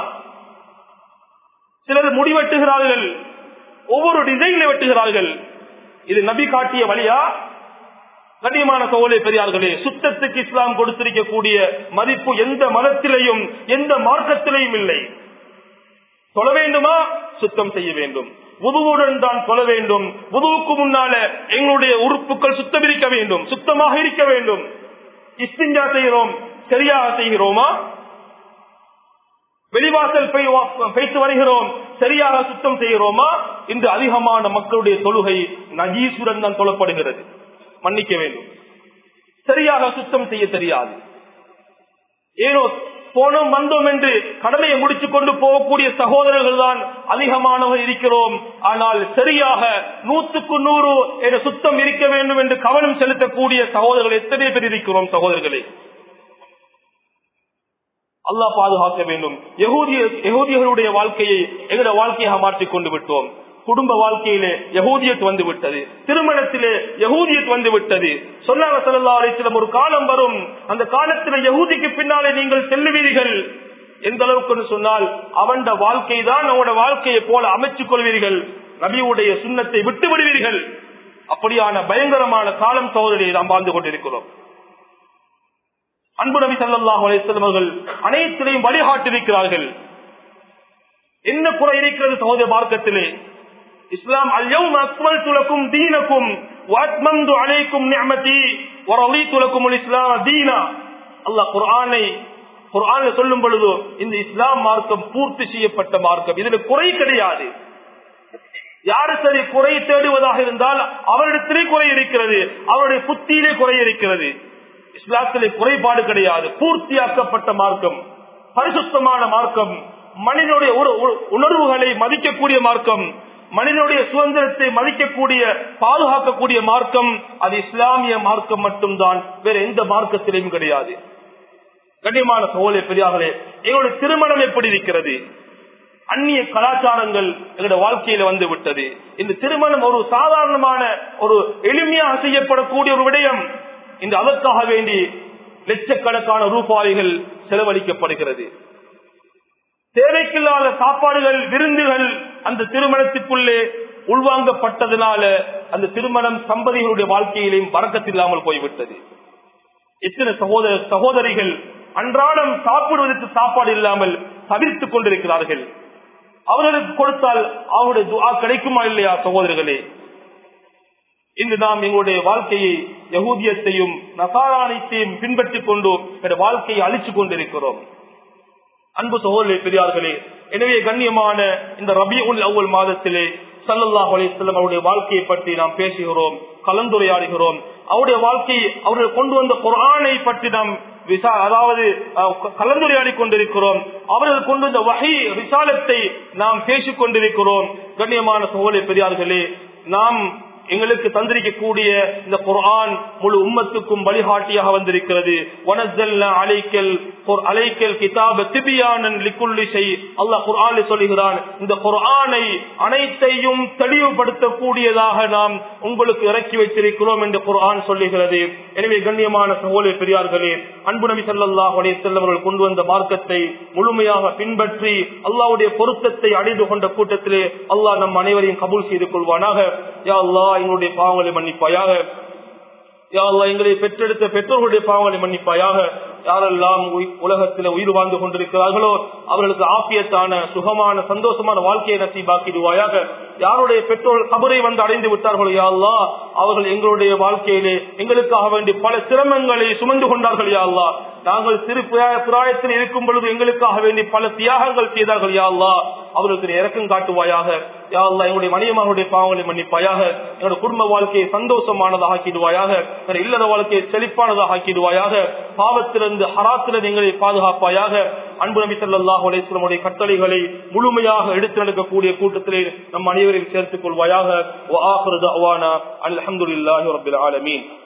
சிலர் முடி வெட்டுகிறார்கள், ஒவ்வொரு டிசைன்ல வெட்டுகிறார்கள். இது நபி காட்டிய வழியா? கண்ணியமான சகோதரர்களே, பெரியார்களே, சுத்தத்துக்கு இஸ்லாம் கொடுத்திருக்கக்கூடிய மதிப்பு எந்த மதத்திலையும் எந்த மார்க்கத்திலையும் இல்லை. தொழ வேண்டுமா? சுத்தம் செய்ய வேண்டும். வுதுவுடன் தான் தொழ வேண்டும். வுதுவுக்கு முன்னால எங்களுடைய உறுப்புகள் சுத்தமிருக்க வேண்டும், சுத்தமாக இருக்க வேண்டும். இஸ்திஞ்சா செய்கிறோம், சரியாக செய்கிறோமா? வெளிவாசல் பேச்சு வருகிறோம், சரியாக சுத்தம் செய்கிறோமா? இன்று அதிகமான மக்களுடைய தொழுகை நஜீசுடன் தான் தொழப்படுகிறது. மன்னிக்க வேண்டும், சரியாக சுத்தம் செய்ய தெரியாது. ஏனோ போனோம் வந்தோம் என்று கடமையை முடிச்சுக் கொண்டு போகக்கூடிய சகோதரர்கள் தான் அதிகமானவர் இருக்கிறோம். ஆனால் சரியாக 100க்கு 100 என சுத்தம் இருக்க வேண்டும் என்று கவனம் செலுத்தக்கூடிய சகோதரர்கள் எத்தனை பேர் இருக்கிறோம்? சகோதரர்களே, அல்லாஹ் பாதுகாக்க வேண்டும். யகூதியர்களுடைய வாழ்க்கையை எங்களுடைய வாழ்க்கையாக மாற்றிக் கொண்டு விட்டோம். குடும்ப வாழ்க்கையிலே யகூதியத் வந்து விட்டது, திருமணத்திலே யகூதியத் வந்து விட்டது. சொன்னாங்க ஸல்லல்லாஹு அலைஹி வஸல்லம், ஒரு காலம் வரும், அந்த காலத்திலே யகூதிக்கு பின்னாலே நீங்கள் செல்லுவீர்கள். எந்த அளவுக்கு சொன்னால் அவன் வாழ்க்கை தான் அவனோட வாழ்க்கையை போல அமைச்சுக் கொள்வீர்கள். நபியுடைய சுன்னத்தை விட்டு விடுவீர்கள். அப்படியான பயங்கரமான காலம் சகோதரியை நாம் வாழ்ந்து கொண்டிருக்கிறோம். அன்பு நபி ஸல்லல்லாஹு அலைஹி வஸல்லம் அவர்கள் அனைத்திலையும் வழிகாட்டியிருக்கிறார்கள். என்ன குறை இருக்கிறது சகோதர மார்க்கத்திலே? இஸ்லாம் அல்-யௌம அக்மல்து லக்கும் தீனக்கும் வ அத்மம்து அலைக்கும் நிஅமதி வ ரலீது லக்குமுல் இஸ்லாம் தீனா. அல்லாஹ் குர்ஆன்ல சொல்லும் பொழுது இந்த இஸ்லாம் மார்க்கம் பூர்த்தி செய்யப்பட்ட மார்க்கம், இதுல குறை கிடையாது. யாரு சரி குறை தேடுவதாக இருந்தால் அவரிடத்திலே குறை இருக்கிறது, அவருடைய புத்தியிலே குறை இருக்கிறது. இஸ்லாத்திலே குறைபாடு கிடையாது. பூர்த்தியாக்கப்பட்ட மார்க்கம், பரிசுத்தமான மார்க்கம், மனிதனுடைய உணர்வுகளை மதிக்கக்கூடிய மார்க்கம், மனிதனுடைய சுதந்திரத்தை மதிக்கக்கூடிய பாதுகாக்கக்கூடிய மார்க்கம், அது இஸ்லாமிய மார்க்கம் மட்டும்தான், வேற எந்த மார்க்கத்திலையும் கிடையாது. கண்ணியமான சகோதர பெரியார்களே, எங்களுடைய திருமணம் எப்படி இருக்கிறது? அந்நிய கலாச்சாரங்கள் எங்களுடைய வாழ்க்கையில வந்து விட்டது. இந்த திருமணம் ஒரு சாதாரணமான ஒரு எளிமையாக செய்யப்படக்கூடிய ஒரு விடயம். இந்த அதற்காக வேண்டி லட்சக்கணக்கான ரூபாய்கள் செலவழிக்கப்படுகிறது. தேவைக்கில்லாத சாப்பாடுகள், விருந்துகள் அந்த திருமணத்துக்குள்ளே உள்வாங்கப்பட்டதனால அந்த திருமணம் தம்பதிகளுடைய வாழ்க்கையிலேயும் பறக்கத்தில்லாமல் போய்விட்டது. எத்தனை சகோதரிகள் அன்றாடம் சாப்பிடுவதற்கு சாப்பாடு இல்லாமல் தவிர்த்துக் கொண்டிருக்கிறார்கள். அவர்களுக்கு கொடுத்தால் அவருடைய துஆ கிடைக்குமா இல்லையா? சகோதரர்களே, இன்று நாம் எங்களுடைய வாழ்க்கையை யஹூதியத்தையும் நசாரானியத்தையும் பின்பற்றிக் கொண்டு வாழ்க்கையை அழித்துக் கொண்டிருக்கிறோம். அன்பு சகோதரர்களே, பெரியார்களே, எனவே கண்ணியமான இந்த ரபியுல் அவ்வல் மாதத்திலே ஸல்லல்லாஹு அலைஹி வஸல்லம் அவருடைய வாழ்க்கையை பற்றி நாம் பேசுகிறோம், கலந்துரையாடுகிறோம். அவருடைய வாழ்க்கை, அவர்கள் கொண்டு வந்த குர்ஆனை பற்றி நாம் கலந்துரையாடி கொண்டிருக்கிறோம். அவர்கள் கொண்டு வந்த வஹீ ரிசாலத்தை நாம் பேசிக் கொண்டிருக்கிறோம். கண்ணியமான சகோதரர்களே, பெரியார்களே, நாம் எங்களுக்கு தந்திரிக்கக்கூடிய இந்த குர்ஆன் முழு உம்மத்துக்கும் வழிகாட்டியாக வந்திருக்கிறது. வனஸ்ஸல்னா அலைக்கல் கிதாப திபியானன் லிக்குல்லி ஷை. அல்லாஹ் குர்ஆனில் சொல்கிறான், இந்த குர்ஆனை அனைத்தையும் தெளிவுபடுத்தக்கூடியதாக நாம் உங்களுக்கு இறக்கி வைத்திருக்கிறோம் என்று குர்ஆன் சொல்லுகிறது. எனவே கண்ணியமான சகோதர பெரியார்களே, அன்பு நபி ஸல்லல்லாஹு அலைஹி வஸல்லம் அவர்கள் கொண்டு வந்த மார்க்கத்தை முழுமையாக பின்பற்றி அல்லாஹ்வுடைய பொருத்தத்தை அடைந்து கொண்ட கூட்டத்திலே அல்லாஹ் நம் அனைவரையும் கபூல் செய்து கொள்வானாக. யா அல்லாஹ், எங்களுடைய பாவங்களை மன்னிப்பாயாக. யா அல்லாஹ், எங்களை பெற்றெடுத்த பெற்றோர்களுடைய பாவங்களை மன்னிப்பாயாக. யாரெல்லாம் உலகத்தில் உயிர் வாழ்ந்து கொண்டிருக்கிறார்களோ அவர்களுக்கு ஆபியத்தான சுகமான சந்தோஷமான வாழ்க்கையை நசீபாக்கிடுவாயாக. யாருடைய பெற்றோர் கபரை வந்து அடைந்து விட்டார்களோ யா அல்லாஹ், அவர்கள் எங்களுடைய வாழ்க்கையிலே எங்களுக்காக வேண்டி பல சிரமங்களை சுமந்து கொண்டார்கள் யா அல்லாஹ். நாங்கள் சிறு பிராயத்தில் இருக்கும் பொழுது எங்களுக்காக வேண்டி பல தியாகங்கள் செய்தார்கள் யா அல்லாஹ், அவர்களுக்கு இறக்கம் காட்டுவாயாக. யா அல்லாஹ், எங்களுடைய மனிதர்களுடைய பாவங்களை மன்னிப்பாயாக. எங்களுடைய குடும்ப வாழ்க்கையை சந்தோஷமானதாக ஆக்கிடுவாயாக. இல்லற வாழ்க்கையை செழிப்பானதாக ஆக்கிடுவாயாக. பாவத்திலிருந்து ஹராத்திலிருந்து எங்களை பாதுகாப்பாயாக. அன்பு நபி ஸல்லல்லாஹு அலைஹி வஸல்லம் உடைய கட்டளைகளை முழுமையாக எடுத்து நடக்கக்கூடிய கூட்டத்திலே நம் அனைவரையும் சேர்த்துக் கொள்வாயாக. வ ஆகிரு தஅவானா அல்ஹம்துலில்லாஹி ரப்பில் ஆலமீன்.